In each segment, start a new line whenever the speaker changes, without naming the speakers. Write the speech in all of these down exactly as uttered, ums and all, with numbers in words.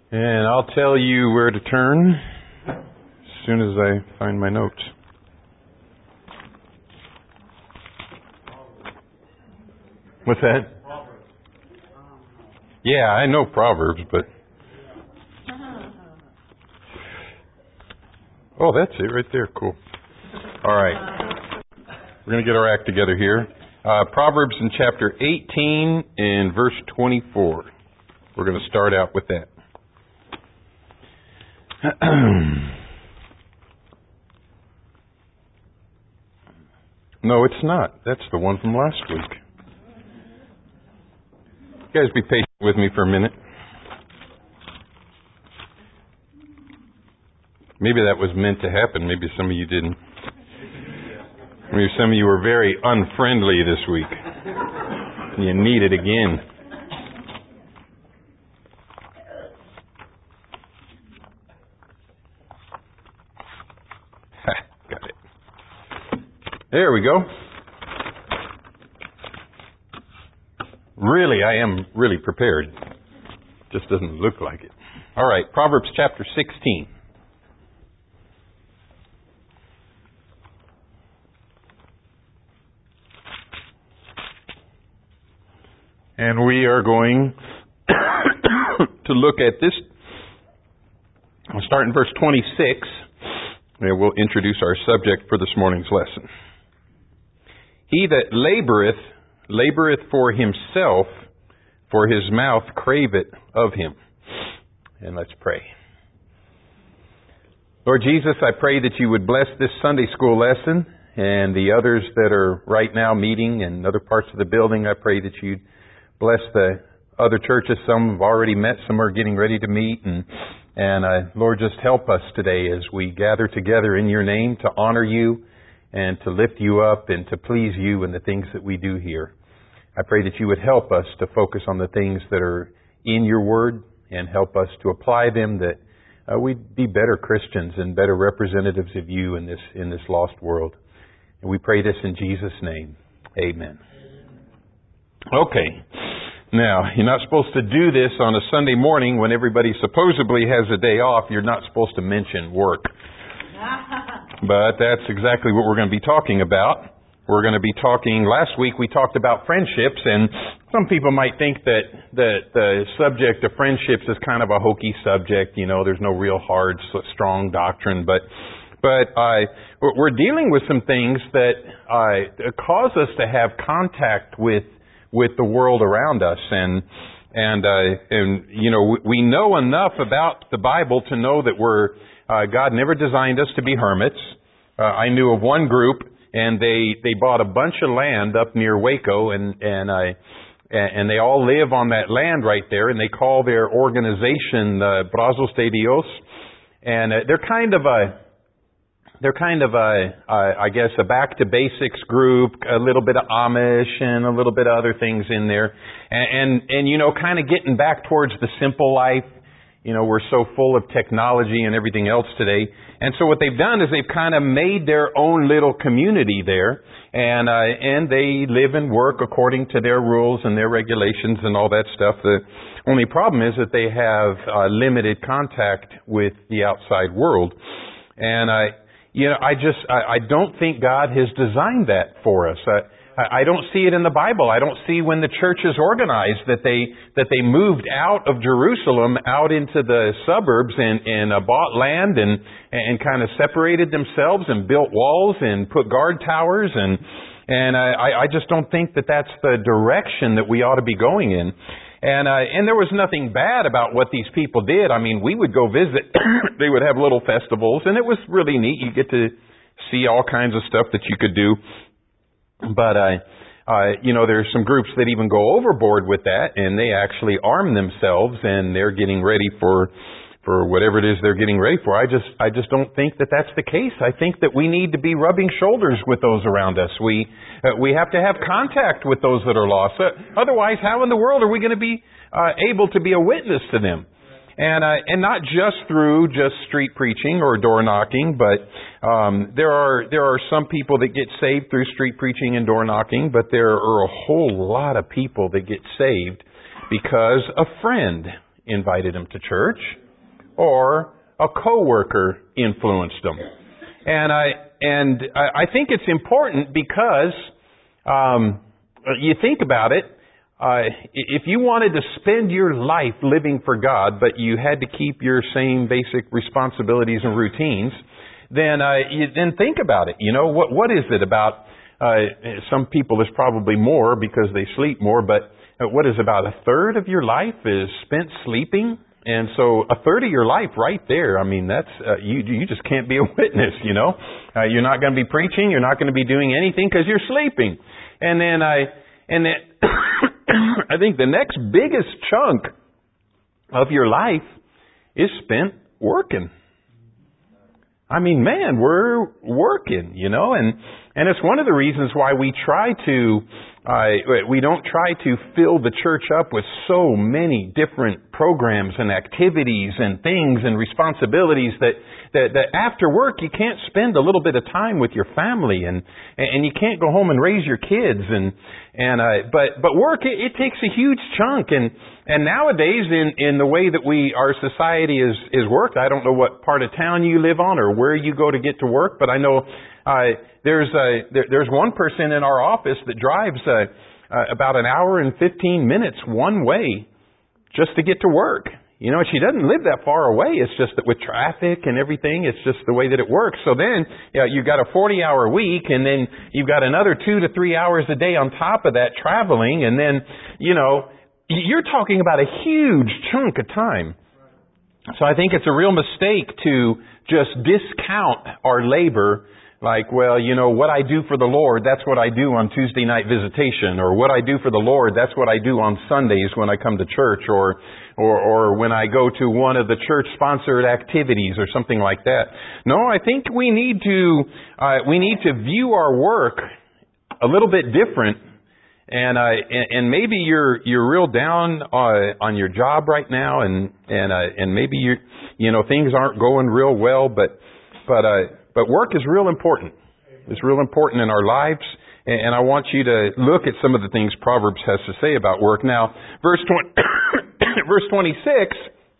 And I'll tell you where to turn as soon as I find my notes. What's that? Yeah, I know Proverbs, but... Oh, that's it right there. Cool. All right. We're going to get our act together here. Uh, Proverbs in chapter eighteen and verse twenty-four. We're going to start out with that. No, it's not. That's the one from last week. You guys be patient with me for a minute. Maybe that was meant to happen. Maybe some of you didn't. Maybe some of you were very unfriendly this week. And you need it again. Ha, got it. There we go. Really, I am really prepared. Just doesn't look like it. All right, Proverbs chapter sixteen. And we are going to look at this. I'll start in verse twenty-six, and we'll introduce our subject for this morning's lesson. He that laboreth, laboreth for himself, for his mouth craveth of him. And let's pray. Lord Jesus, I pray that you would bless this Sunday school lesson and the others that are right now meeting in other parts of the building. I pray that you'd bless the other churches. Some have already met, some are getting ready to meet. And, and uh, Lord, just help us today as we gather together in your name to honor you and to lift you up and to please you in the things that we do here. I pray that you would help us to focus on the things that are in your word and help us to apply them, that uh, we'd be better Christians and better representatives of you in this in this lost world. And we pray this in Jesus' name. Amen. Okay. Now, you're not supposed to do this on a Sunday morning when everybody supposedly has a day off. You're not supposed to mention work. But that's exactly what we're going to be talking about. We're going to be talking, last week we talked about friendships, and some people might think that, that the subject of friendships is kind of a hokey subject. You know, there's no real hard, strong doctrine, but But uh, we're dealing with some things that uh, cause us to have contact with with the world around us, and and uh, and you know we know enough about the Bible to know that we're uh, God never designed us to be hermits. Uh, I knew of one group, and they they bought a bunch of land up near Waco, and and I. And they all live on that land right there, and they call their organization uh, Brazos de Dios, and uh, they're kind of a They're kind of a, a, I guess, a back to basics group, a little bit of Amish and a little bit of other things in there. And, and, and, you know, kind of getting back towards the simple life. You know, we're so full of technology and everything else today. And so what they've done is they've kind of made their own little community there. And, uh, and they live and work according to their rules and their regulations and all that stuff. The only problem is that they have uh, limited contact with the outside world. And I, You know, I just, I, I don't think God has designed that for us. I, I don't see it in the Bible. I don't see when the church is organized that they, that they moved out of Jerusalem out into the suburbs and, and uh, bought land and, and kind of separated themselves and built walls and put guard towers. And, and I, I just don't think that that's the direction that we ought to be going in. And uh, and there was nothing bad about what these people did. I mean, we would go visit. They would have little festivals, and it was really neat. You get to see all kinds of stuff that you could do. But, uh, uh, you know, there's some groups that even go overboard with that, and they actually arm themselves, and they're getting ready for for whatever it is they're getting ready for. I just I just don't think that that's the case. I think that we need to be rubbing shoulders with those around us. We uh, we have to have contact with those that are lost. Uh, otherwise, how in the world are we going to be uh, able to be a witness to them? And uh, and not just through just street preaching or door knocking, but um, there are there are some people that get saved through street preaching and door knocking, but there are a whole lot of people that get saved because a friend invited them to church, or a coworker influenced them. And I and I think it's important because um, you think about it. Uh, if you wanted to spend your life living for God, but you had to keep your same basic responsibilities and routines, then uh, you, then think about it. You know, what what is it about? Uh, some people there's probably more because they sleep more, but what is about a third of your life is spent sleeping? And so a third of your life right there, I mean, that's, uh, you, you just can't be a witness, you know. Uh, you're not going to be preaching. You're not going to be doing anything because you're sleeping. And then I, and then I think the next biggest chunk of your life is spent working. I mean, man, we're working, you know, and, and it's one of the reasons why we try to, uh, we don't try to fill the church up with so many different programs and activities and things and responsibilities that, that, that after work you can't spend a little bit of time with your family and, and you can't go home and raise your kids and, and, uh, but, but work, it, it takes a huge chunk and, and nowadays in, in the way that we, our society is, is worked, I don't know what part of town you live on or where you go to get to work, but I know, uh, there's a, there, there's one person in our office that drives, uh, uh, about an hour and fifteen minutes one way just to get to work. You know, she doesn't live that far away. It's just that with traffic and everything, it's just the way that it works. So then, you know, you've got a forty hour week and then you've got another two to three hours a day on top of that traveling. And then, you know, you're talking about a huge chunk of time. So I think it's a real mistake to just discount our labor like, well, you know, what I do for the Lord, that's what I do on Tuesday night visitation, or what I do for the Lord, that's what I do on Sundays when I come to church, or or, or when I go to one of the church-sponsored activities or something like that. No, I think we need to uh, we need to view our work a little bit different. And uh, and, and maybe you're you're real down uh, on your job right now, and and uh, and maybe you you know things aren't going real well, but but uh, but work is real important. It's real important in our lives, and, and I want you to look at some of the things Proverbs has to say about work. Now, verse twenty, verse twenty-six,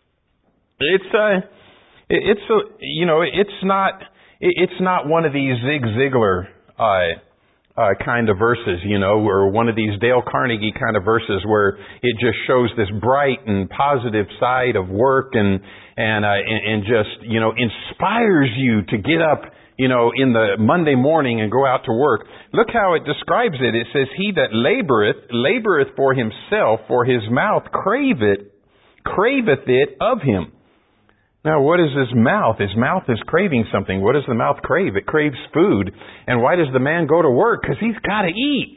it's uh, it's uh, you know it's not it's not one of these Zig Ziglar uh, Uh, kind of verses, you know, or one of these Dale Carnegie kind of verses where it just shows this bright and positive side of work and and uh, and, and just, you know, inspires you to get up, you know, in the Monday morning and go out to work. Look how it describes it. It says, "He that laboreth, laboreth for himself, for his mouth craveth, craveth it of him." Now, what is his mouth? His mouth is craving something. What does the mouth crave? It craves food. And why does the man go to work? Because he's got to eat.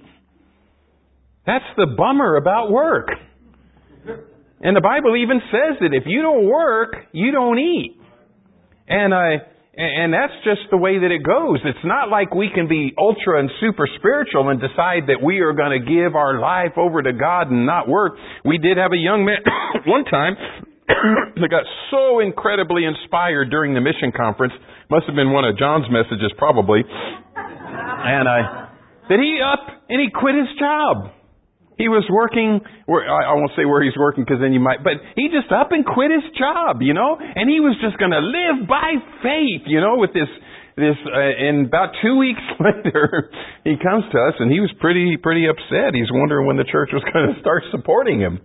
That's the bummer about work. And the Bible even says that if you don't work, you don't eat. And uh, and that's just the way that it goes. It's not like we can be ultra and super spiritual and decide that we are going to give our life over to God and not work. We did have a young man one time that got so incredibly inspired during the mission conference. Must have been one of John's messages, probably. And uh, that he up and he quit his job. He was working, where, I won't say where he's working because then you might, but he just up and quit his job, you know, and he was just going to live by faith, you know, with this, this, uh, and about two weeks later, he comes to us and he was pretty, pretty upset. He's wondering when the church was going to start supporting him.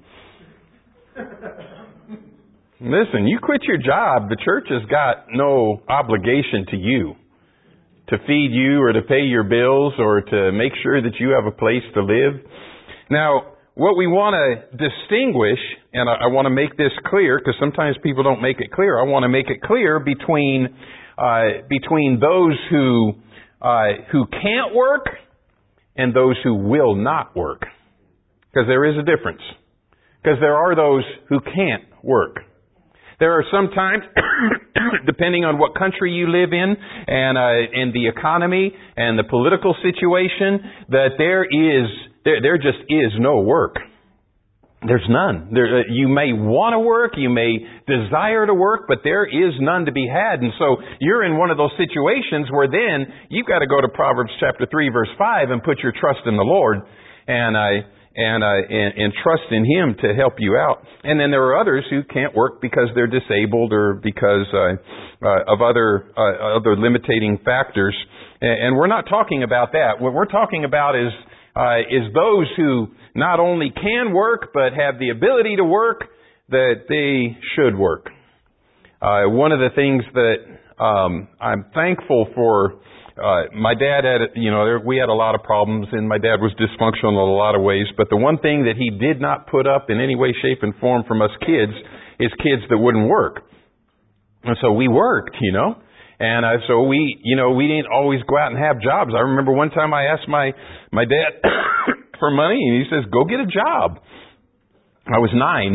Listen, you quit your job, the church has got no obligation to you to feed you or to pay your bills or to make sure that you have a place to live. Now, what we want to distinguish, and I, I want to make this clear because sometimes people don't make it clear. I want to make it clear between uh, between those who uh, who can't work and those who will not work, because there is a difference. Because there are those who can't work. There are some times, depending on what country you live in and uh, and the economy and the political situation, that there is there there just is no work. There's none. There, you may want to work, you may desire to work, but there is none to be had. And so you're in one of those situations where then you've got to go to Proverbs chapter three, verse five, and put your trust in the Lord. And I. Uh, and, uh, and, and trust in Him to help you out. And then there are others who can't work because they're disabled or because uh, uh, of other uh, other limiting factors. And, and we're not talking about that. What we're talking about is uh, is those who not only can work but have the ability to work, that they should work. Uh, one of the things that um, I'm thankful for. Uh, my dad had, you know, there, we had a lot of problems, and my dad was dysfunctional in a lot of ways, but the one thing that he did not put up in any way, shape, and form from us kids is kids that wouldn't work. And so we worked, you know, and uh, so we, you know, we didn't always go out and have jobs. I remember one time I asked my, my dad for money, and he says, go get a job. I was nine.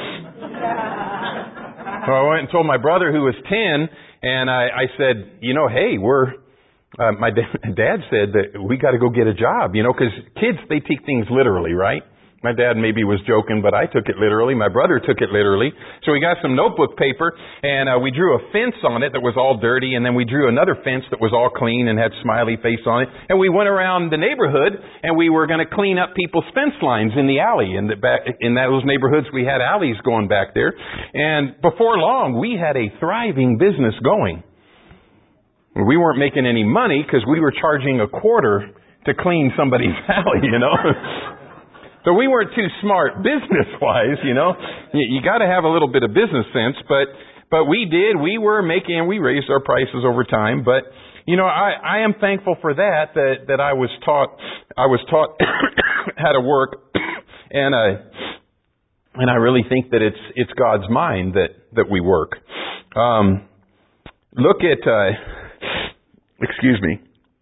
So I went and told my brother, who was ten, and I, I said, you know, hey, we're, Uh, my da- dad said that we got to go get a job, you know, because kids, they take things literally, right? My dad maybe was joking, but I took it literally. My brother took it literally. So we got some notebook paper, and uh, we drew a fence on it that was all dirty, and then we drew another fence that was all clean and had smiley face on it. And we went around the neighborhood, and we were going to clean up people's fence lines in the alley. In, the back, in those neighborhoods, we had alleys going back there. And before long, we had a thriving business going. We weren't making any money because we were charging a quarter to clean somebody's alley, you know. So we weren't too smart business-wise, you know. You, you got to have a little bit of business sense, but but we did. We were making, we raised our prices over time. But you know, I, I am thankful for that. That that I was taught, I was taught how to work, and I and I really think that it's it's God's mind that that we work. Um, look at. Uh, Excuse me.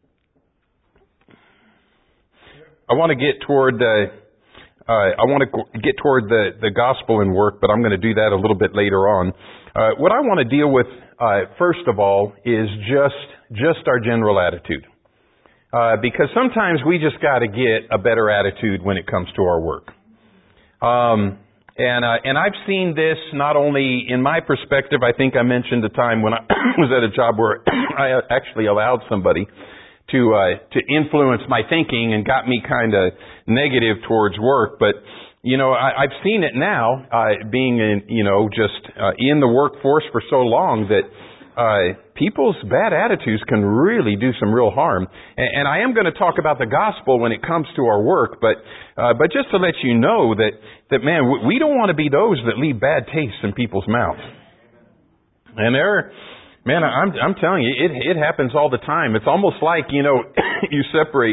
I want to get toward the. Uh, I want to get toward the the gospel and work, but I'm going to do that a little bit later on. Uh, what I want to deal with uh, first of all is just just our general attitude, uh, because sometimes we just got to get a better attitude when it comes to our work. Um, And uh, and I've seen this not only in my perspective. I think I mentioned a time when I was at a job where I actually allowed somebody to uh, to influence my thinking and got me kind of negative towards work. But you know, I, I've seen it now, uh, being in you know just uh, in the workforce for so long that uh, people's bad attitudes can really do some real harm. And, and I am going to talk about the gospel when it comes to our work, but uh, but just to let you know that. That, man, we don't want to be those that leave bad taste in people's mouths. And there, man, I'm I'm telling you, it it happens all the time. It's almost like, you know, you separate.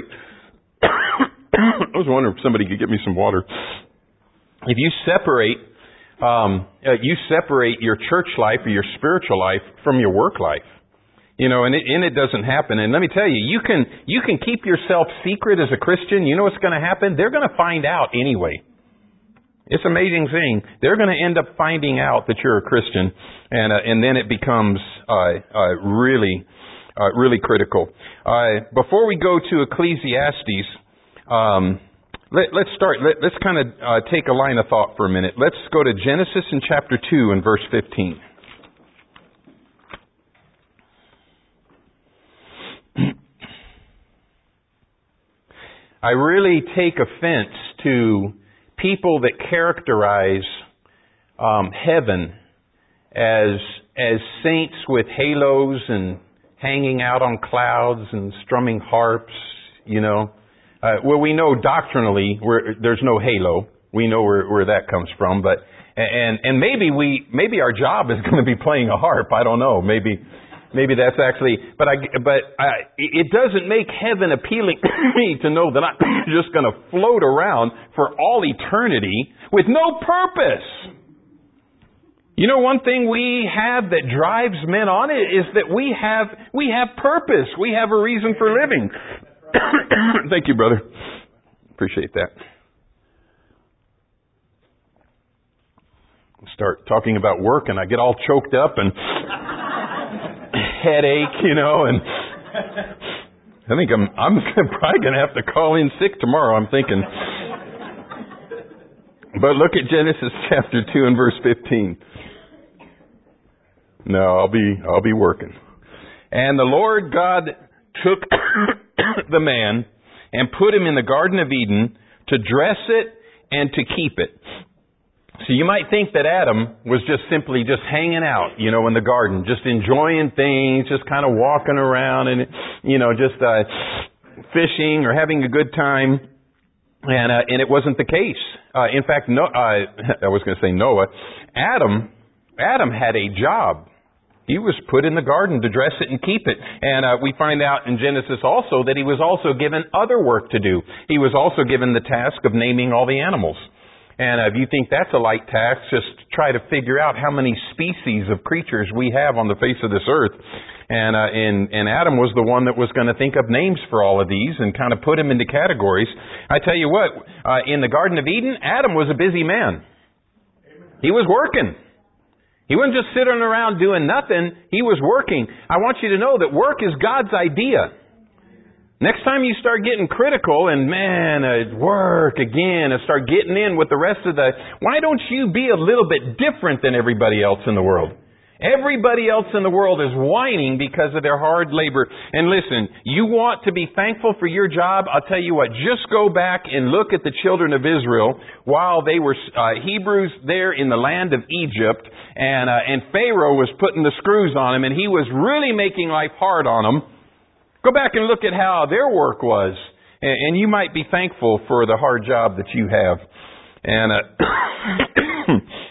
I was wondering if somebody could get me some water. If you separate, um, uh, you separate your church life or your spiritual life from your work life. You know, and it, and it doesn't happen. And let me tell you, you can you can keep yourself secret as a Christian. You know what's going to happen? They're going to find out anyway. It's an amazing thing. They're going to end up finding out that you're a Christian, and uh, and then it becomes uh, uh, really, uh, really critical. Uh, before we go to Ecclesiastes, um, let, let's start. Let, let's kind of uh, take a line of thought for a minute. Let's go to Genesis in chapter two and verse fifteen. I really take offense to people that characterize um, heaven as as saints with halos and hanging out on clouds and strumming harps, you know. Uh, well, we know doctrinally we're, there's no halo. We know where, where that comes from, but and and maybe we maybe our job is going to be playing a harp. I don't know. Maybe. Maybe that's actually, but I, but I, it doesn't make heaven appealing to me to know that I'm just going to float around for all eternity with no purpose. You know, one thing we have that drives men on it is that we have, we have purpose. We have a reason for living. Thank you, brother. Appreciate that. Start talking about work and I get all choked up and headache, you know, and I think I'm I'm probably going to have to call in sick tomorrow, I'm thinking. But look at Genesis chapter two and verse fifteen. No, I'll be I'll be working. And the Lord God took the man and put him in the Garden of Eden to dress it and to keep it. So you might think that Adam was just simply just hanging out, you know, in the garden, just enjoying things, just kind of walking around and, you know, just uh, fishing or having a good time. And uh, and it wasn't the case. Uh, in fact, no, uh, I was going to say Noah. Adam, Adam had a job. He was put in the garden to dress it and keep it. And uh, we find out in Genesis also that he was also given other work to do. He was also given the task of naming all the animals. And uh, if you think that's a light task, just try to figure out how many species of creatures we have on the face of this earth. And, uh, and, and Adam was the one that was going to think of names for all of these and kind of put them into categories. I tell you what, uh, in the Garden of Eden, Adam was a busy man. He was working. He wasn't just sitting around doing nothing. He was working. I want you to know that work is God's idea. Next time you start getting critical and, man, uh, work again, and start getting in with the rest of the... Why don't you be a little bit different than everybody else in the world? Everybody else in the world is whining because of their hard labor. And listen, you want to be thankful for your job? I'll tell you what, just go back and look at the children of Israel while they were uh, Hebrews there in the land of Egypt. And, uh, and Pharaoh was putting the screws on them, and he was really making life hard on them. Go back and look at how their work was. And, and you might be thankful for the hard job that you have. And uh,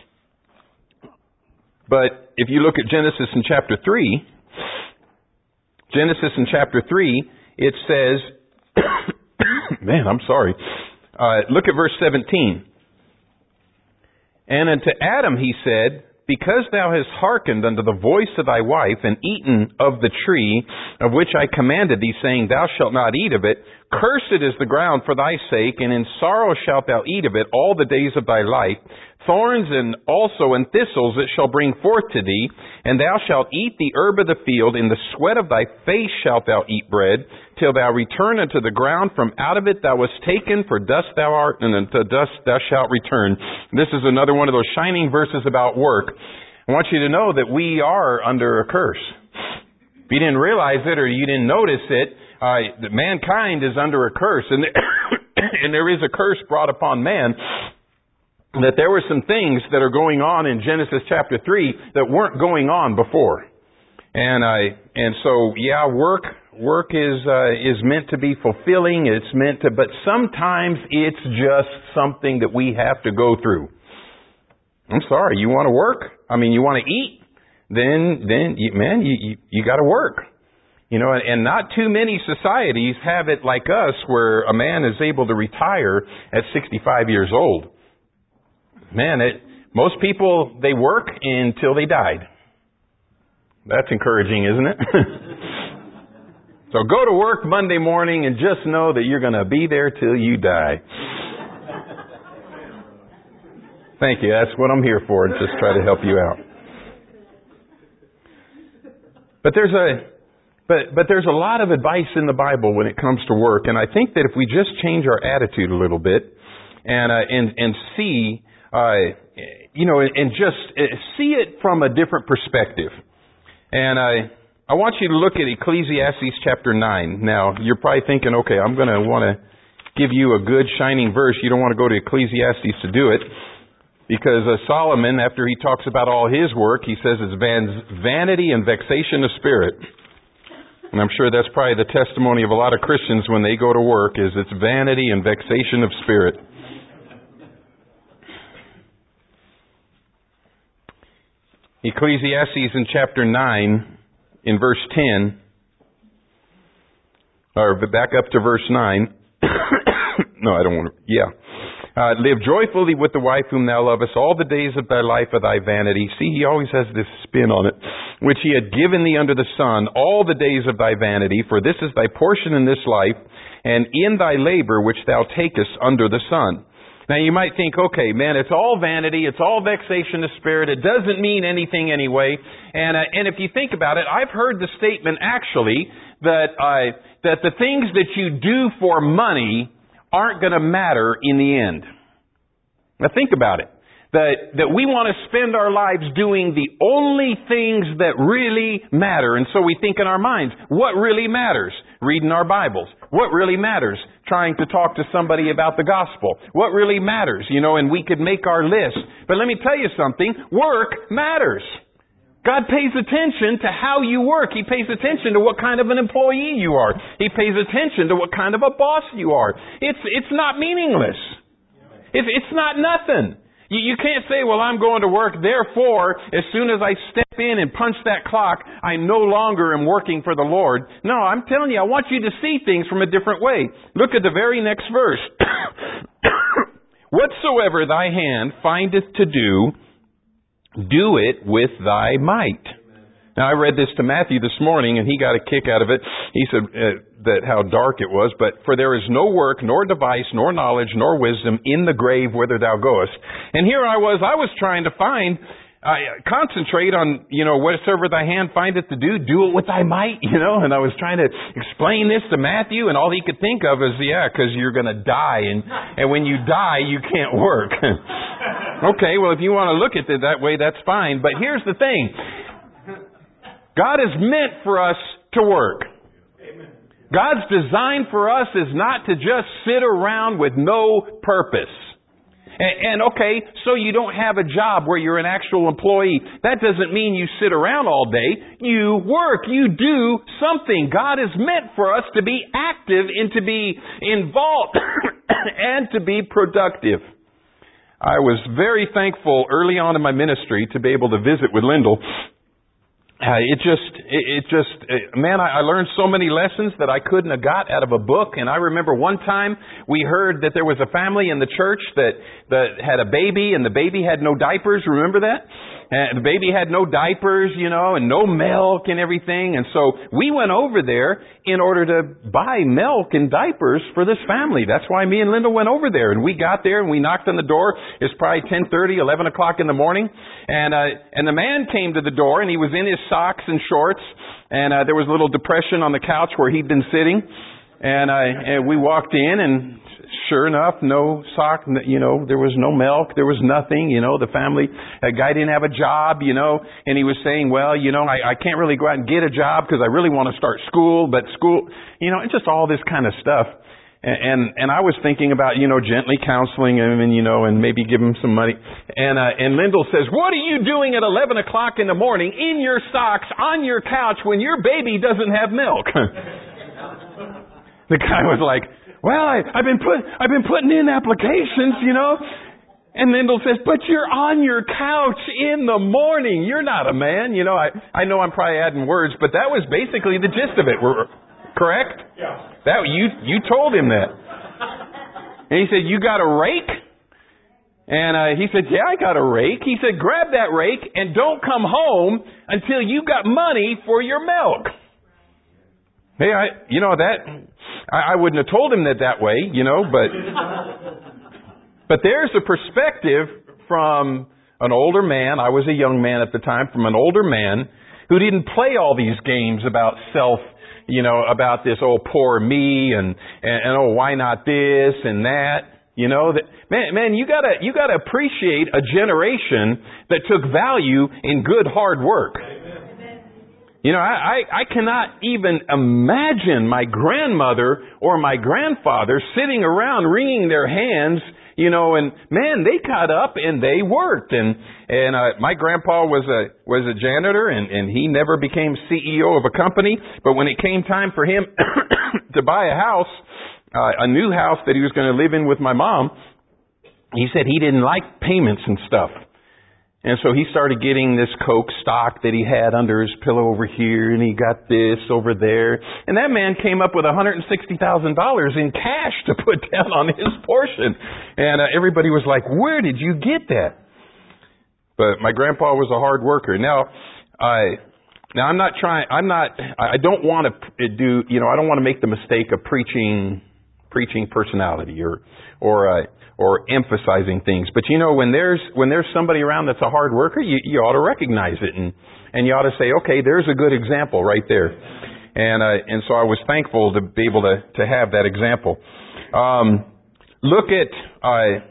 But if you look at Genesis in chapter three, Genesis in chapter three, it says, man, I'm sorry. Uh, look at verse seventeen. And unto Adam he said, because thou hast hearkened unto the voice of thy wife, and eaten of the tree of which I commanded thee, saying, thou shalt not eat of it, cursed is the ground for thy sake, and in sorrow shalt thou eat of it all the days of thy life. Thorns and also and thistles it shall bring forth to thee, and thou shalt eat the herb of the field, in the sweat of thy face shalt thou eat bread, till thou return unto the ground, from out of it thou wast taken, for dust thou art, and unto dust thou shalt return. This is another one of those shining verses about work. I want you to know that we are under a curse. If you didn't realize it or you didn't notice it, uh, that mankind is under a curse, and and there is a curse brought upon man. That there were some things that are going on in Genesis chapter three that weren't going on before. And I, and so, yeah, work, work is, uh, is meant to be fulfilling. It's meant to, but sometimes it's just something that we have to go through. I'm sorry, you want to work? I mean, you want to eat? Then, then, you, man, you, you, you got to work. You know, and not too many societies have it like us where a man is able to retire at sixty-five years old. Man, it, most people, they work until they died. That's encouraging, isn't it? So go to work Monday morning and just know that you're going to be there till you die. Thank you. That's what I'm here for, just try to help you out. But there's a but but there's a lot of advice in the Bible when it comes to work, and I think that if we just change our attitude a little bit and uh, and and see Uh, you know, and just see it from a different perspective. And I, I want you to look at Ecclesiastes chapter nine. Now, you're probably thinking, okay, I'm going to want to give you a good shining verse. You don't want to go to Ecclesiastes to do it. Because uh, Solomon, after he talks about all his work, he says it's van- vanity and vexation of spirit. And I'm sure that's probably the testimony of a lot of Christians when they go to work, is it's vanity and vexation of spirit. Ecclesiastes in chapter nine, in verse ten, or back up to verse nine. No, I don't want to, yeah. Uh, live joyfully with the wife whom thou lovest all the days of thy life of thy vanity. See, he always has this spin on it. Which he had given thee under the sun all the days of thy vanity, for this is thy portion in this life, and in thy labor which thou takest under the sun. Now you might think, okay, man, it's all vanity, it's all vexation of spirit, it doesn't mean anything anyway. And uh, and if you think about it, I've heard the statement actually that uh, that the things that you do for money aren't going to matter in the end. Now think about it. That, that we want to spend our lives doing the only things that really matter. And so we think in our minds, what really matters? Reading our Bibles. What really matters? Trying to talk to somebody about the gospel. What really matters? You know, and we could make our list. But let me tell you something. Work matters. God pays attention to how you work. He pays attention to what kind of an employee you are. He pays attention to what kind of a boss you are. It's, it's not meaningless. It's, it's not nothing. You, you can't say, well, I'm going to work, therefore, as soon as I step in and punch that clock, I no longer am working for the Lord. No, I'm telling you, I want you to see things from a different way. Look at the very next verse. Whatsoever thy hand findeth to do, do it with thy might. Now, I read this to Matthew this morning, and he got a kick out of it. He said uh, that how dark it was. But for there is no work, nor device, nor knowledge, nor wisdom in the grave whither thou goest. And here I was, I was trying to find, uh, concentrate on, you know, whatsoever thy hand findeth to do, do it with thy might, you know. And I was trying to explain this to Matthew, and all he could think of is, yeah, because you're going to die. And, and when you die, you can't work. Okay, well, if you want to look at it that way, that's fine. But here's the thing. God is meant for us to work. God's design for us is not to just sit around with no purpose. And, and okay, so you don't have a job where you're an actual employee. That doesn't mean you sit around all day. You work. You do something. God is meant for us to be active and to be involved and to be productive. I was very thankful early on in my ministry to be able to visit with Lyndall. Uh, it just, it, it just, uh, man, I, I learned so many lessons that I couldn't have got out of a book. And I remember one time we heard that there was a family in the church that, that had a baby, and the baby had no diapers. Remember that? And the baby had no diapers, you know, and no milk and everything. And so we went over there in order to buy milk and diapers for this family. That's why me and Linda went over there. And we got there and we knocked on the door. It's probably ten thirty, eleven o'clock in the morning. And, uh, and the man came to the door, and he was in his socks and shorts. And, uh, there was a little depression on the couch where he'd been sitting. And, uh, and we walked in, and sure enough, no sock, you know, there was no milk, there was nothing, you know, the family, a guy didn't have a job, you know, and he was saying, well, you know, I, I can't really go out and get a job because I really want to start school, but school, you know, it's just all this kind of stuff. And, and, and I was thinking about, you know, gently counseling him and, you know, and maybe give him some money. And, uh, and Lyndall says, what are you doing at eleven o'clock in the morning in your socks on your couch when your baby doesn't have milk? The guy was like, well, I, I've been put, I've been putting in applications, you know. And Lyndall says, but you're on your couch in the morning. You're not a man, you know. I, I know I'm probably adding words, but that was basically the gist of it. We're, correct?
Yeah.
That you you told him that. And he said, you got a rake? And uh, he said, yeah, I got a rake. He said, grab that rake and don't come home until you got money for your milk. Hey, I, you know, that, I, I wouldn't have told him that that way, you know, but, but there's a perspective from an older man. I was a young man at the time, from an older man who didn't play all these games about self, you know, about this, oh, poor me, and, and, and oh, why not this and that. You know, that, man, man, you gotta, you gotta appreciate a generation that took value in good, hard work. You know, I, I, I cannot even imagine my grandmother or my grandfather sitting around wringing their hands, you know, and man, they got up and they worked. And, and, uh, my grandpa was a, was a janitor, and, and he never became C E O of a company. But when it came time for him to buy a house, uh, a new house that he was going to live in with my mom, he said he didn't like payments and stuff. And so he started getting this Coke stock that he had under his pillow over here, and he got this over there. And that man came up with one hundred sixty thousand dollars in cash to put down on his portion. And uh, everybody was like, where did you get that? But my grandpa was a hard worker. Now, I, now I'm not trying, I'm not, I don't want to do, you know, I don't want to make the mistake of preaching, preaching personality or, or, uh, or emphasizing things. But you know, when there's, when there's somebody around that's a hard worker, you, you ought to recognize it, and, and you ought to say, okay, there's a good example right there. And, uh, and so I was thankful to be able to, to have that example. Um, look at, uh,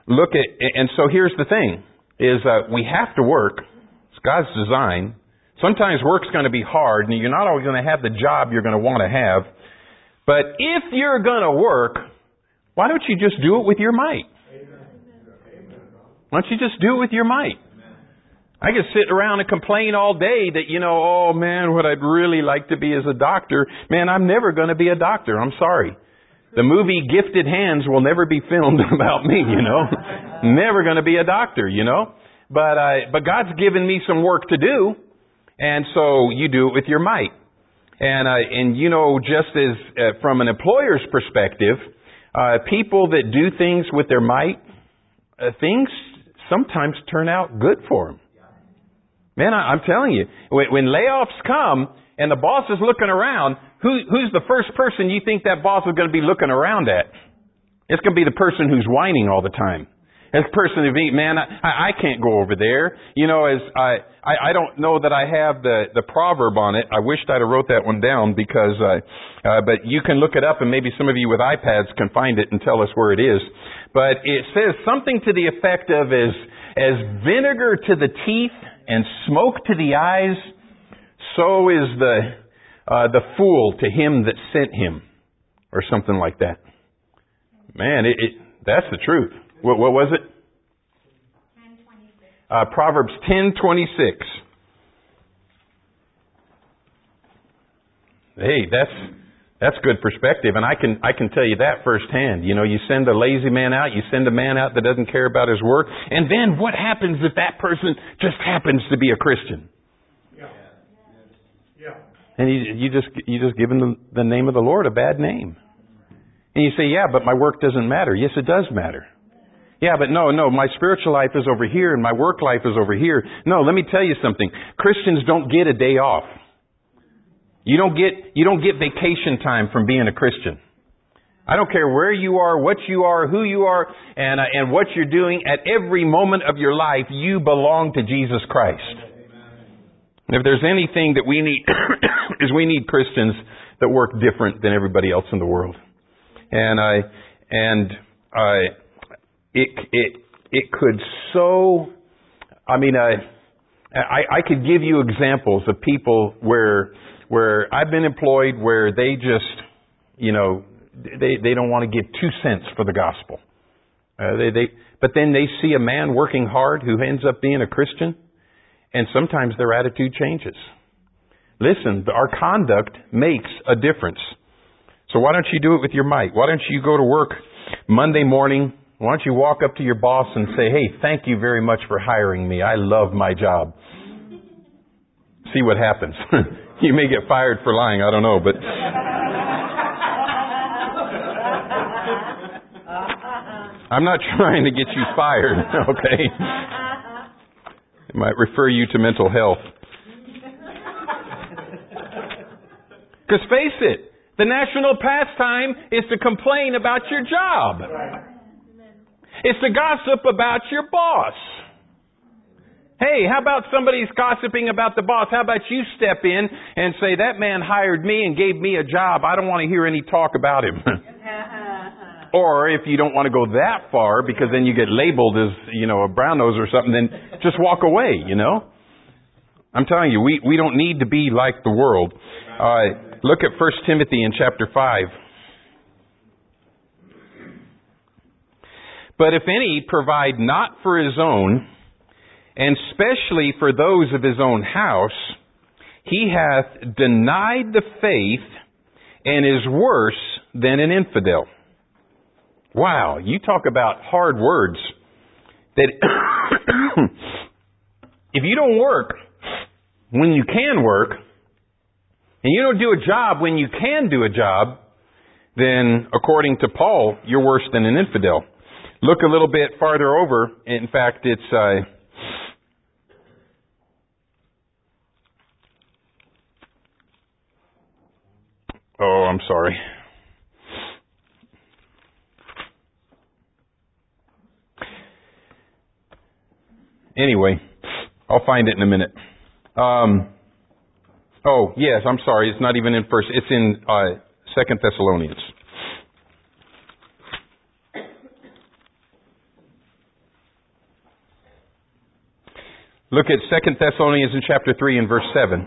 look at, and so here's the thing, is uh, we have to work. It's God's design. Sometimes work's going to be hard, and you're not always going to have the job you're going to want to have. But if you're going to work, why don't you just do it with your might? Why don't you just do it with your might? I could sit around and complain all day that, you know, oh man, what I'd really like to be is a doctor. Man, I'm never going to be a doctor. I'm sorry. The movie Gifted Hands will never be filmed about me, you know. Never going to be a doctor, you know. But uh, but God's given me some work to do, and so you do it with your might. And uh, and you know, just as uh, from an employer's perspective, uh, people that do things with their might, uh, things sometimes turn out good for them. Man, I, I'm telling you, when, when layoffs come and the boss is looking around, who, who's the first person you think that boss is going to be looking around at? It's going to be the person who's whining all the time. This person who, man, I, I can't go over there. You know, as I, I, I don't know that I have the, the proverb on it. I wished I'd have wrote that one down because, uh, uh, but you can look it up and maybe some of you with iPads can find it and tell us where it is. But it says something to the effect of as, as vinegar to the teeth and smoke to the eyes, so is the uh, the fool to him that sent him, or something like that. Man, it, it that's the truth. What, what was it? ten twenty-six. Uh, Proverbs ten twenty-six. Hey, that's that's good perspective, and I can I can tell you that firsthand. You know, you send a lazy man out, you send a man out that doesn't care about his work, and then what happens if that person just happens to be a Christian? Yeah. Yeah. And you, you just you just given the, the name of the Lord a bad name, and you say, yeah, but my work doesn't matter. Yes, it does matter. Yeah, but no, no, my spiritual life is over here, and my work life is over here. No, let me tell you something. Christians don't get a day off. You don't get, you don't get vacation time from being a Christian. I don't care where you are, what you are, who you are, and, uh, and what you're doing. At every moment of your life, you belong to Jesus Christ. And if there's anything that we need, is we need Christians that work different than everybody else in the world. And I, and I, it, it, it could so, I mean, I, I, I could give you examples of people where, where I've been employed where they just, you know, they, they don't want to give two cents for the gospel. Uh, they, they, but then they see a man working hard who ends up being a Christian, and sometimes their attitude changes. Listen, our conduct makes a difference. So why don't you do it with your might? Why don't you go to work Monday morning? Why don't you walk up to your boss and say, hey, thank you very much for hiring me. I love my job. See what happens. You may get fired for lying, I don't know, but I'm not trying to get you fired, okay? It might refer you to mental health. Because face it, the national pastime is to complain about your job. It's to gossip about your boss. Hey, how about somebody's gossiping about the boss? How about you step in and say, that man hired me and gave me a job. I don't want to hear any talk about him. Or if you don't want to go that far, because then you get labeled as, you know, a brown nose or something, then just walk away, you know. I'm telling you, we, we don't need to be like the world. Uh, look at First Timothy in chapter five. But if any provide not for his own, and specially for those of his own house, he hath denied the faith and is worse than an infidel. Wow, you talk about hard words. That if you don't work when you can work, and you don't do a job when you can do a job, then according to Paul, you're worse than an infidel. Look a little bit farther over. In fact, it's... Uh, Oh, I'm sorry. Anyway, I'll find it in a minute. Um, oh, yes, I'm sorry. It's not even in first. It's in uh, Second Thessalonians. Look at Second Thessalonians in chapter three and verse seven.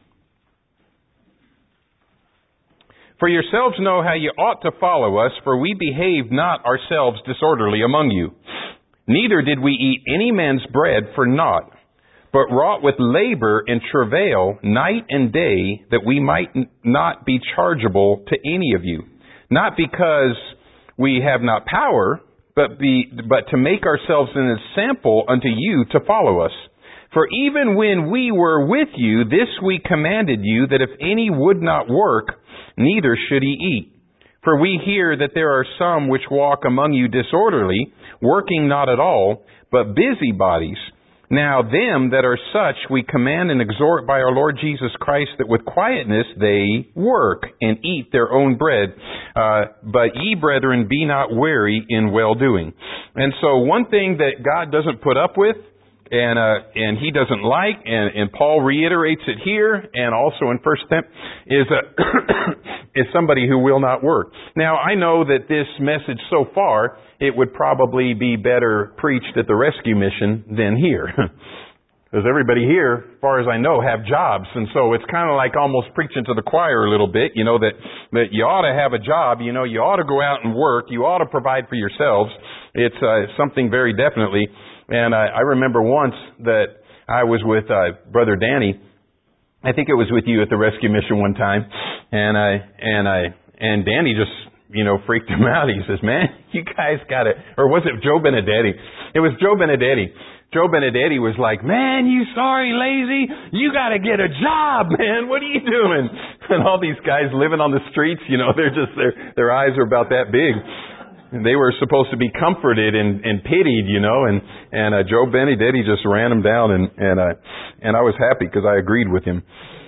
For yourselves know how you ought to follow us, for we behaved not ourselves disorderly among you. Neither did we eat any man's bread for naught, but wrought with labor and travail night and day, that we might not be chargeable to any of you. Not because we have not power, but be, but to make ourselves an example unto you to follow us. For even when we were with you, this we commanded you, that if any would not work, neither should he eat. For we hear that there are some which walk among you disorderly, working not at all, but busybodies. Now them that are such we command and exhort by our Lord Jesus Christ, that with quietness they work and eat their own bread. Uh, but ye, brethren, be not weary in well-doing. And so one thing that God doesn't put up with, and uh, and He doesn't like, and, and Paul reiterates it here, and also in First Tim, is uh, is somebody who will not work. Now, I know that this message so far, it would probably be better preached at the rescue mission than here. Because everybody here, as far as I know, have jobs. And so it's kind of like almost preaching to the choir a little bit, you know, that, that you ought to have a job, you know, you ought to go out and work, you ought to provide for yourselves. It's uh, something very definitely. And I, I remember once that I was with uh, Brother Danny. I think it was with you at the rescue mission one time. And I, and I, and Danny just, you know, freaked him out. He says, man, you guys got it. Or was it Joe Benedetti? It was Joe Benedetti. Joe Benedetti was like, man, you sorry, lazy. You got to get a job, man. What are you doing? And all these guys living on the streets, you know, they're just, their, their eyes are about that big. And they were supposed to be comforted and, and pitied, you know, and, and, uh, Joe Benedetti just ran them down, and, and, uh, and I was happy because I agreed with him.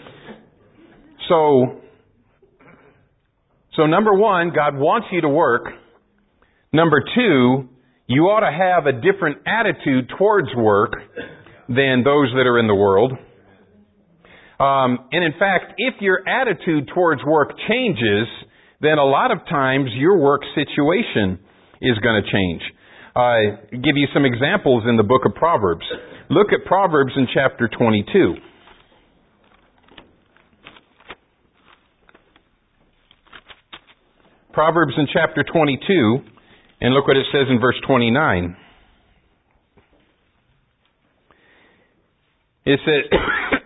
So, so number one, God wants you to work. Number two, you ought to have a different attitude towards work than those that are in the world. Um, and in fact, if your attitude towards work changes, then a lot of times your work situation is going to change. I uh, give you some examples in the book of Proverbs. Look at Proverbs in chapter twenty-two. Proverbs in chapter twenty-two, and look what it says in verse twenty-nine. It says,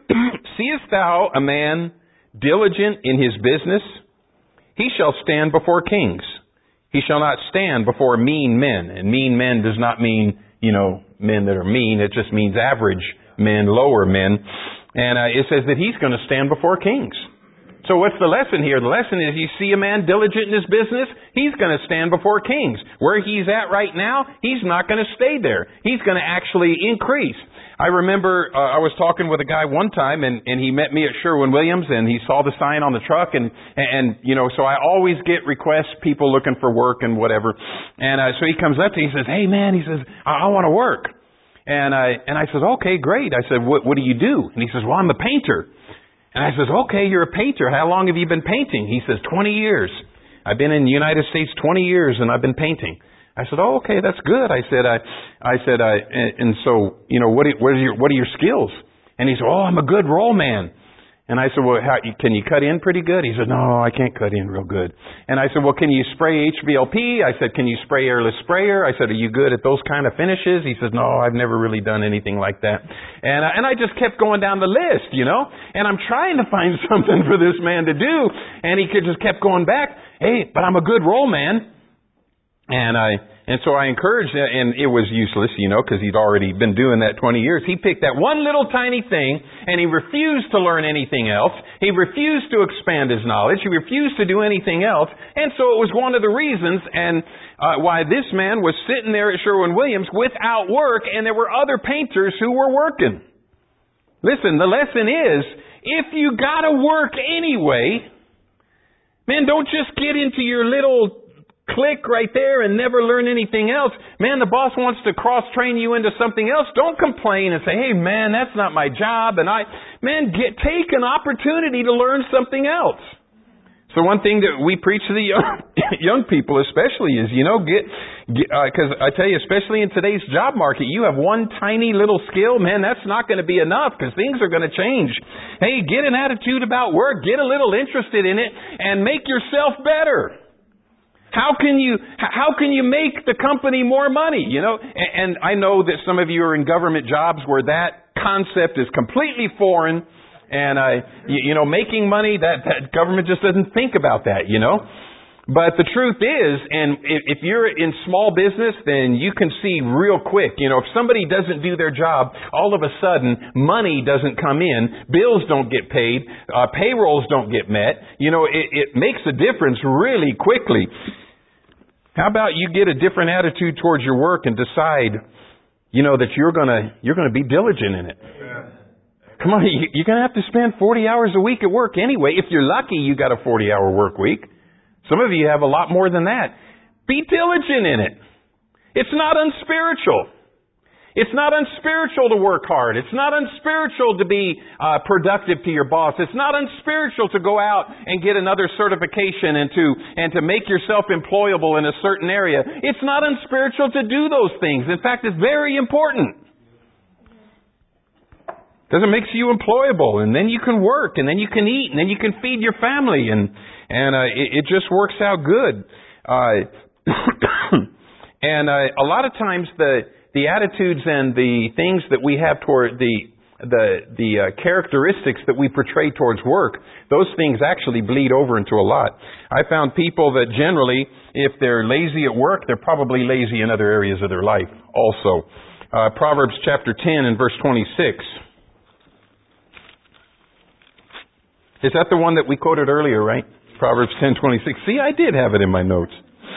seest thou a man diligent in his business? He shall stand before kings. He shall not stand before mean men. And mean men does not mean, you know, men that are mean. It just means average men, lower men. And uh, it says that he's going to stand before kings. So what's the lesson here? The lesson is, you see a man diligent in his business, he's going to stand before kings. Where he's at right now, he's not going to stay there. He's going to actually increase. I remember uh, I was talking with a guy one time, and, and he met me at Sherwin-Williams, and he saw the sign on the truck, and, and you know, so I always get requests, people looking for work and whatever. And uh, so he comes up to me, he says, hey man, he says, I, I want to work. And I, and I said, okay, great. I said, what, what do you do? And he says, well, I'm a painter. And I says, okay, you're a painter. How long have you been painting? He says, twenty years. I've been in the United States twenty years, and I've been painting. I said, oh, okay, that's good. I said, I, I said, I, and, and so, you know, what are, what are your, what are your skills? And he said, oh, I'm a good roll man. And I said, well, how, can you cut in pretty good? He said, no, I can't cut in real good. And I said, well, can you spray H V L P? I said, can you spray airless sprayer? I said, are you good at those kind of finishes? He says, no, I've never really done anything like that. And I, and I just kept going down the list, you know, and I'm trying to find something for this man to do. And he could just kept going back. Hey, but I'm a good roll man. And I, and so I encouraged him, and it was useless, you know, because he'd already been doing that twenty years. He picked that one little tiny thing, and he refused to learn anything else. He refused to expand his knowledge. He refused to do anything else. And so it was one of the reasons and uh, why this man was sitting there at Sherwin-Williams without work, and there were other painters who were working. Listen, the lesson is, if you gotta work anyway, man, don't just get into your little click right there and never learn anything else. Man, the boss wants to cross-train you into something else. Don't complain and say, hey, man, that's not my job. And I, man, get, take an opportunity to learn something else. So one thing that we preach to the young, young people especially is, you know, get, because uh, I tell you, especially in today's job market, you have one tiny little skill, man, that's not going to be enough because things are going to change. Hey, get an attitude about work, get a little interested in it, and make yourself better. How can you, how can you make the company more money, you know? And, and I know that some of you are in government jobs where that concept is completely foreign. And, uh, you, you know, making money, that, that government just doesn't think about that, you know. But the truth is, and if, if you're in small business, then you can see real quick, you know, if somebody doesn't do their job, all of a sudden, money doesn't come in, bills don't get paid, uh, payrolls don't get met. You know, it, it makes a difference really quickly. How about you get a different attitude towards your work and decide, you know, that you're gonna, you're gonna be diligent in it. Come on, you're going to have to spend forty hours a week at work anyway. If you're lucky, you got a forty-hour work week. Some of you have a lot more than that. Be diligent in it. It's not unspiritual. It's not unspiritual to work hard. It's not unspiritual to be uh, productive to your boss. It's not unspiritual to go out and get another certification and to and to make yourself employable in a certain area. It's not unspiritual to do those things. In fact, it's very important. Because it makes you employable, and then you can work, and then you can eat, and then you can feed your family, and and uh, it, it just works out good. Uh, and uh, a lot of times, the the attitudes and the things that we have toward the the the uh, characteristics that we portray towards work, those things actually bleed over into a lot. I found people that generally, if they're lazy at work, they're probably lazy in other areas of their life also. Uh, Proverbs chapter ten and verse twenty-six. Is that the one that we quoted earlier, right? Proverbs ten twenty-six. See, I did have it in my notes.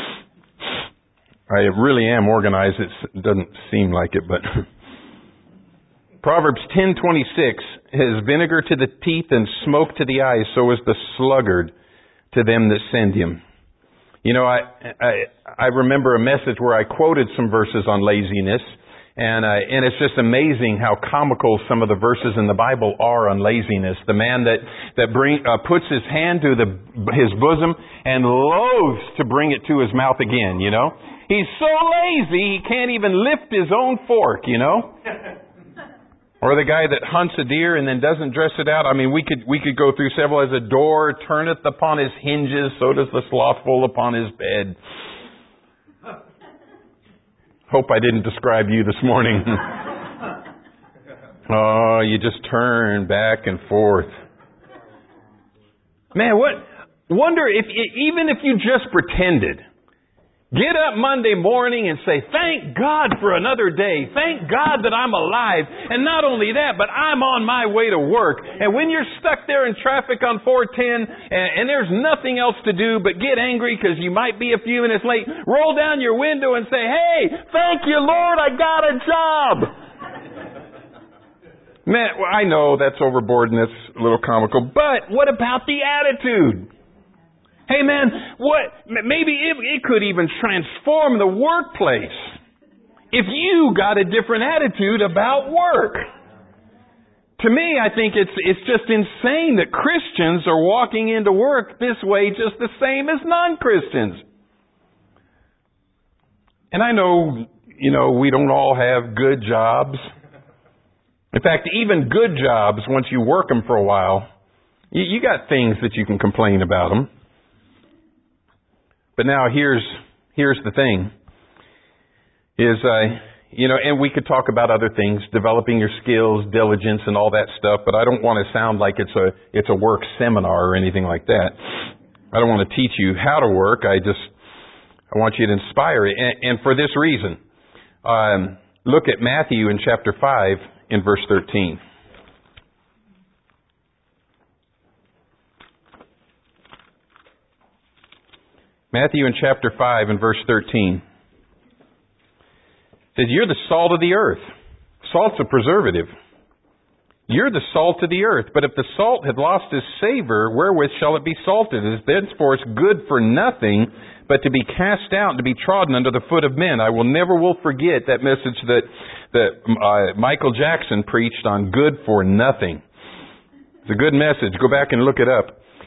I really am organized. It doesn't seem like it, but Proverbs ten twenty-six is vinegar to the teeth and smoke to the eyes, so is the sluggard to them that send him. You know, I I, I remember a message where I quoted some verses on laziness. And uh, and it's just amazing how comical some of the verses in the Bible are on laziness. The man that that bring uh, puts his hand to the his bosom and loathes to bring it to his mouth again. You know, he's so lazy he can't even lift his own fork. You know, or the guy that hunts a deer and then doesn't dress it out. I mean, we could we could go through several. As a door turneth upon his hinges, so does the slothful upon his bed. Hope I didn't describe you this morning. Oh, you just turn back and forth. Man, what? Wonder if, even if you just pretended, get up Monday morning and say, thank God for another day. Thank God that I'm alive. And not only that, but I'm on my way to work. And when you're stuck there in traffic on four ten and, and there's nothing else to do but get angry because you might be a few minutes late, roll down your window and say, hey, thank you, Lord, I got a job. Man, well, I know that's overboard and that's a little comical, but what about the attitude? Hey man, what, maybe it, it could even transform the workplace if you got a different attitude about work. To me, I think it's it's just insane that Christians are walking into work this way just the same as non-Christians. And I know, you know, we don't all have good jobs. In fact, even good jobs, once you work them for a while, you, you got things that you can complain about them. But now here's here's the thing, is, uh, you know, and we could talk about other things, developing your skills, diligence, and all that stuff, but I don't want to sound like it's a it's a work seminar or anything like that. I don't want to teach you how to work. I just, I want you to inspire it. And, and for this reason, um, look at Matthew in chapter five in verse thirteen. Matthew in chapter five and verse thirteen. It says, you're the salt of the earth. Salt's a preservative. You're the salt of the earth. But if the salt had lost its savor, wherewith shall it be salted? It is thenceforth good for nothing, but to be cast out and to be trodden under the foot of men. I will never will forget that message that, that uh, Michael Jackson preached on good for nothing. It's a good message. Go back and look it up.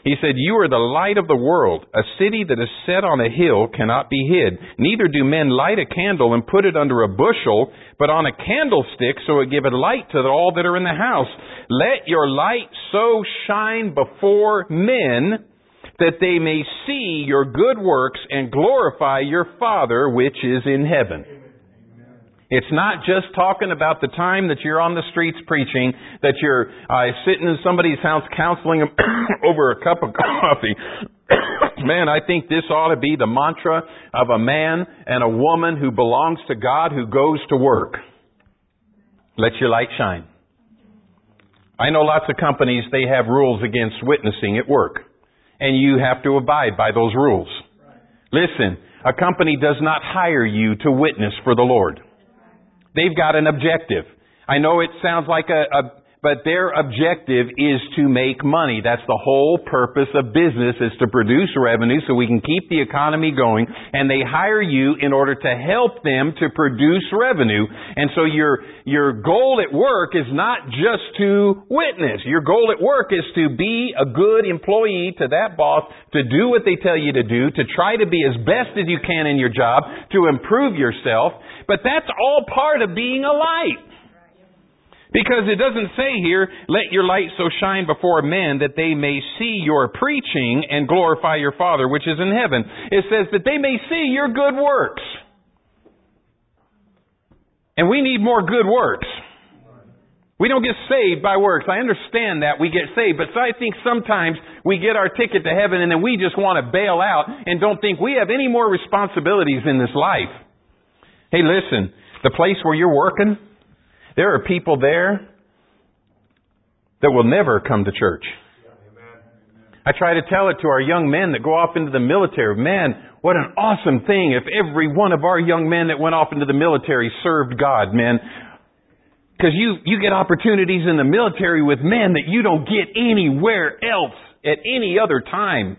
He said, you are the light of the world. A city that is set on a hill cannot be hid. Neither do men light a candle and put it under a bushel, but on a candlestick, so it giveth light to all that are in the house. Let your light so shine before men that they may see your good works and glorify your Father which is in heaven. It's not just talking about the time that you're on the streets preaching, that you're uh, sitting in somebody's house counseling them over a cup of coffee. Man, I think this ought to be the mantra of a man and a woman who belongs to God who goes to work. Let your light shine. I know lots of companies, they have rules against witnessing at work. And you have to abide by those rules. Listen, a company does not hire you to witness for the Lord. They've got an objective. I know it sounds like a, a, but their objective is to make money. That's the whole purpose of business, is to produce revenue so we can keep the economy going. And they hire you in order to help them to produce revenue. And so your, your goal at work is not just to witness. Your goal at work is to be a good employee to that boss, to do what they tell you to do, to try to be as best as you can in your job, to improve yourself. But that's all part of being a light. Because it doesn't say here, let your light so shine before men that they may see your preaching and glorify your Father which is in heaven. It says that they may see your good works. And we need more good works. We don't get saved by works. I understand that we get saved, but I think sometimes we get our ticket to heaven and then we just want to bail out and don't think we have any more responsibilities in this life. Hey, listen, the place where you're working, there are people there that will never come to church. I try to tell it to our young men that go off into the military. Man, what an awesome thing if every one of our young men that went off into the military served God, man. Because you, you get opportunities in the military with men that you don't get anywhere else at any other time.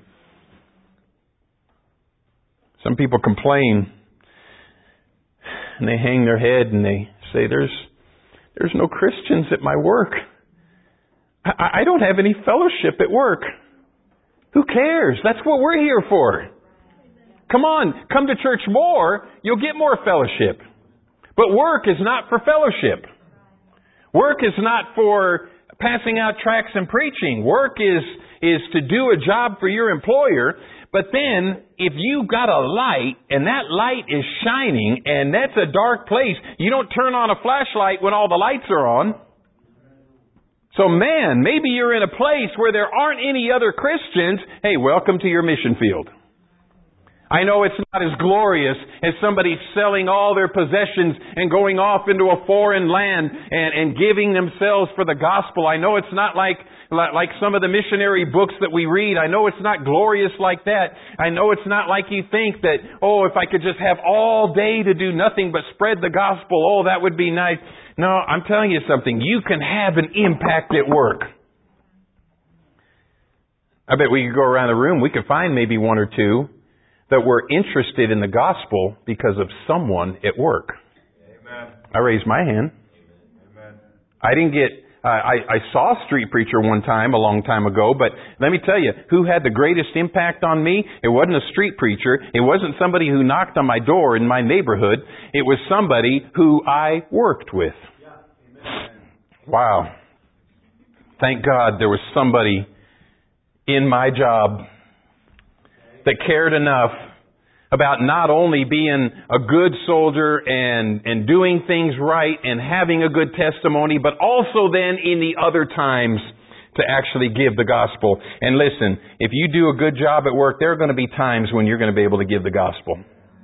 Some people complain. And they hang their head and they say, there's there's no Christians at my work. I, I don't have any fellowship at work. Who cares? That's what we're here for. Come on, come to church more. You'll get more fellowship. But work is not for fellowship. Work is not for passing out tracts and preaching. Work is, is to do a job for your employer. But then, if you've got a light, and that light is shining, and that's a dark place, you don't turn on a flashlight when all the lights are on. So man, maybe you're in a place where there aren't any other Christians. Hey, welcome to your mission field. I know it's not as glorious as somebody selling all their possessions and going off into a foreign land and, and giving themselves for the gospel. I know it's not like like some of the missionary books that we read. I know it's not glorious like that. I know it's not like you think that, oh, if I could just have all day to do nothing but spread the gospel, oh, that would be nice. No, I'm telling you something. You can have an impact at work. I bet we could go around the room. We could find maybe one or two that were interested in the gospel because of someone at work. Amen. I raised my hand. Amen. I didn't get, uh, I, I saw a street preacher one time, a long time ago, but let me tell you, who had the greatest impact on me? It wasn't a street preacher. It wasn't somebody who knocked on my door in my neighborhood. It was somebody who I worked with. Yeah. Amen. Wow. Thank God there was somebody in my job that cared enough about not only being a good soldier and, and doing things right and having a good testimony, but also then in the other times to actually give the gospel. And listen, if you do a good job at work, there are going to be times when you're going to be able to give the gospel.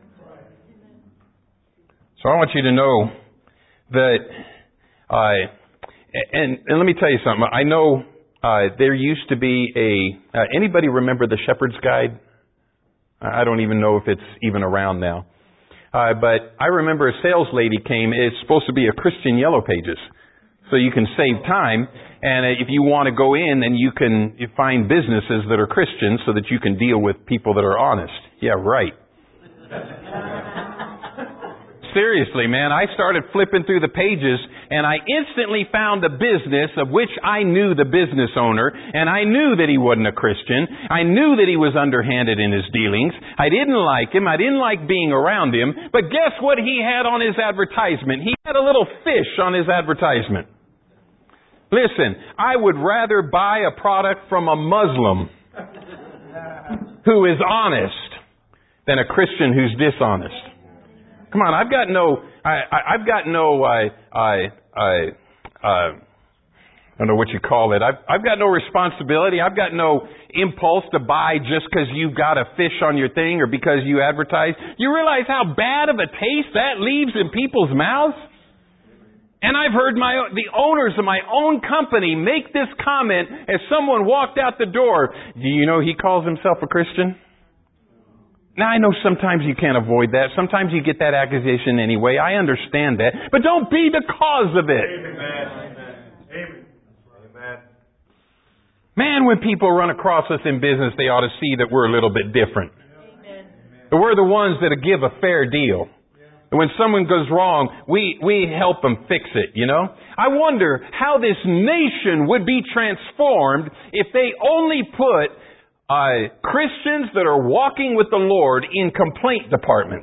So I want you to know that, uh, and, and let me tell you something. I know uh, there used to be a, uh, anybody remember the Shepherd's Guide? I don't even know if it's even around now. Uh, but I remember a sales lady came. It's supposed to be a Christian Yellow Pages. So you can save time. And if you want to go in, then you can you find businesses that are Christians so that you can deal with people that are honest. Yeah, right. Seriously, man, I started flipping through the pages and I instantly found a business of which I knew the business owner, and I knew that he wasn't a Christian. I knew that he was underhanded in his dealings. I didn't like him. I didn't like being around him. But guess what he had on his advertisement? He had a little fish on his advertisement. Listen, I would rather buy a product from a Muslim who is honest than a Christian who's dishonest. Come on, I've got no, I, I, I've got no, I, I, I, uh, I don't know what you call it. I've, I've got no responsibility. I've got no impulse to buy just because you've got a fish on your thing or because you advertise. You realize how bad of a taste that leaves in people's mouths? And I've heard my the owners of my own company make this comment as someone walked out the door. Do you know he calls himself a Christian? Now, I know sometimes you can't avoid that. Sometimes you get that accusation anyway. I understand that. But don't be the cause of it.
Amen. Amen.
Man, when people run across us in business, they ought to see that we're a little bit different. Amen. That we're the ones that give a fair deal. And when someone goes wrong, we, we help them fix it, you know? I wonder how this nation would be transformed if they only put Uh, Christians that are walking with the Lord in complaint departments.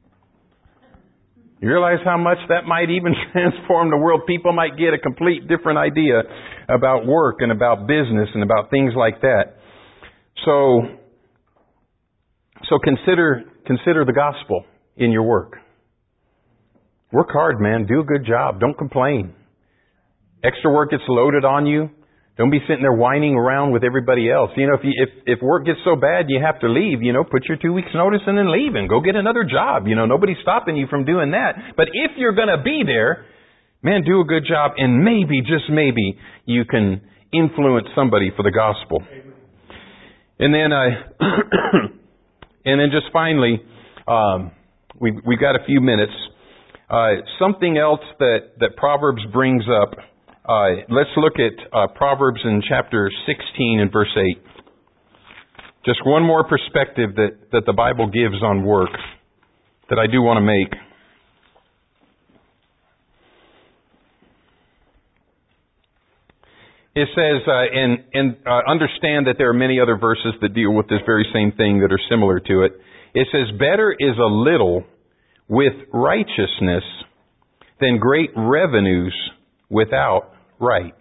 You realize how much that might even transform the world? People might get a complete different idea about work and about business and about things like that. So, so consider, consider the gospel in your work. Work hard, man. Do a good job. Don't complain. Extra work gets loaded on you. Don't be sitting there whining around with everybody else. You know, if you, if, if work gets so bad you have to leave, you know, put your two weeks notice and then leave and go get another job. You know, nobody's stopping you from doing that. But if you're going to be there, man, do a good job, and maybe, just maybe, you can influence somebody for the gospel. And then, uh, and then just finally, um, we we got a few minutes. Uh, something else that that Proverbs brings up. Uh, let's look at uh, Proverbs in chapter sixteen and verse eight. Just one more perspective that, that the Bible gives on work that I do want to make. It says, uh, and, and uh, understand that there are many other verses that deal with this very same thing that are similar to it. It says, better is a little with righteousness than great revenues without right.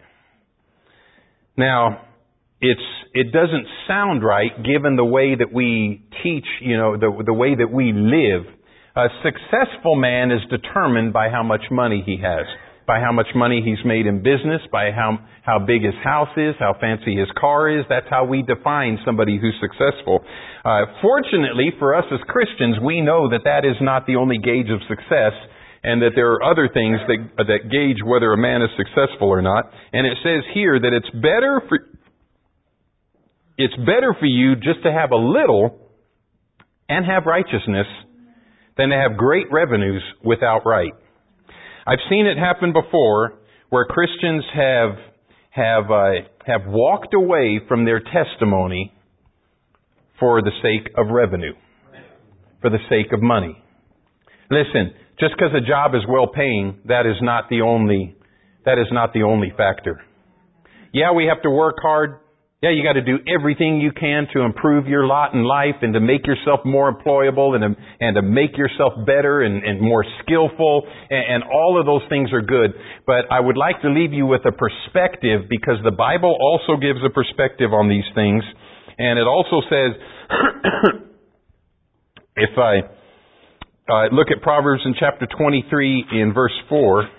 Now, it's it doesn't sound right given the way that we teach, you know, the the way that we live. A successful man is determined by how much money he has, by how much money he's made in business, by how how big his house is, how fancy his car is. That's how we define somebody who's successful. Uh, fortunately for us as Christians, we know that that is not the only gauge of success, and that there are other things that, that gauge whether a man is successful or not. And it says here that it's better for, it's better for you just to have a little and have righteousness than to have great revenues without right. I've seen it happen before where Christians have, have, uh, have walked away from their testimony for the sake of revenue, for the sake of money. Listen, just because a job is well paying, that is not the only, that is not the only factor. Yeah, we have to work hard. Yeah, you got to do everything you can to improve your lot in life and to make yourself more employable and to, and to make yourself better and, and more skillful. And, and all of those things are good. But I would like to leave you with a perspective, because the Bible also gives a perspective on these things. And it also says, if I... Uh, look at Proverbs in chapter twenty-three in verse four.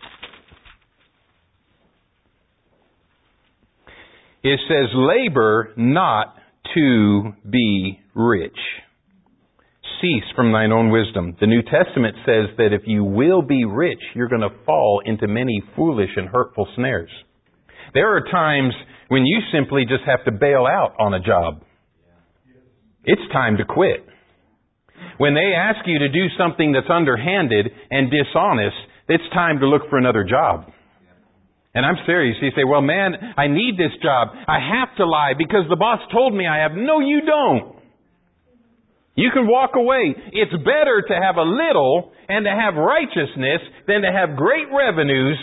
It says, labor not to be rich. Cease from thine own wisdom. The New Testament says that if you will be rich, you're going to fall into many foolish and hurtful snares. There are times when you simply just have to bail out on a job. It's time to quit. When they ask you to do something that's underhanded and dishonest, it's time to look for another job. And I'm serious. You say, well, man, I need this job. I have to lie because the boss told me I have. No, you don't. You can walk away. It's better to have a little and to have righteousness than to have great revenues.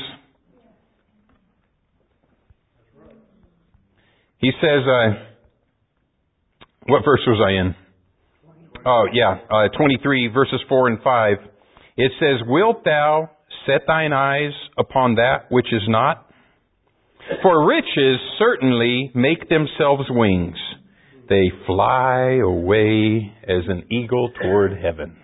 He says, uh, what verse was I in? Oh, yeah, uh, twenty-three, verses four and five. It says, wilt thou set thine eyes upon that which is not? For riches certainly make themselves wings. They fly away as an eagle toward heaven.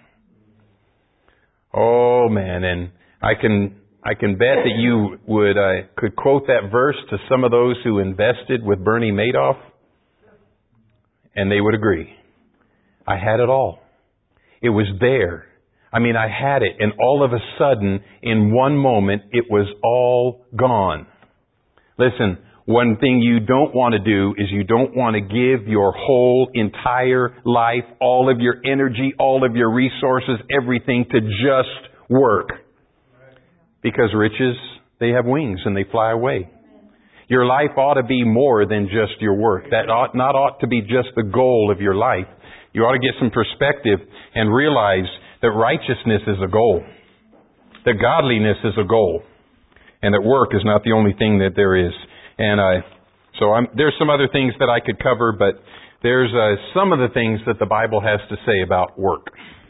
Oh man, and I can I can bet that you would uh, could quote that verse to some of those who invested with Bernie Madoff, and they would agree. I had it all. It was there. I mean, I had it, and all of a sudden, in one moment, it was all gone. Listen, one thing you don't want to do is you don't want to give your whole entire life, all of your energy, all of your resources, everything to just work. Because riches, they have wings and they fly away. Your life ought to be more than just your work. That ought not ought to be just the goal of your life. You ought to get some perspective and realize that righteousness is a goal. That godliness is a goal. And that work is not the only thing that there is. And uh, so I'm, there's some other things that I could cover, but there's uh, some of the things that the Bible has to say about work.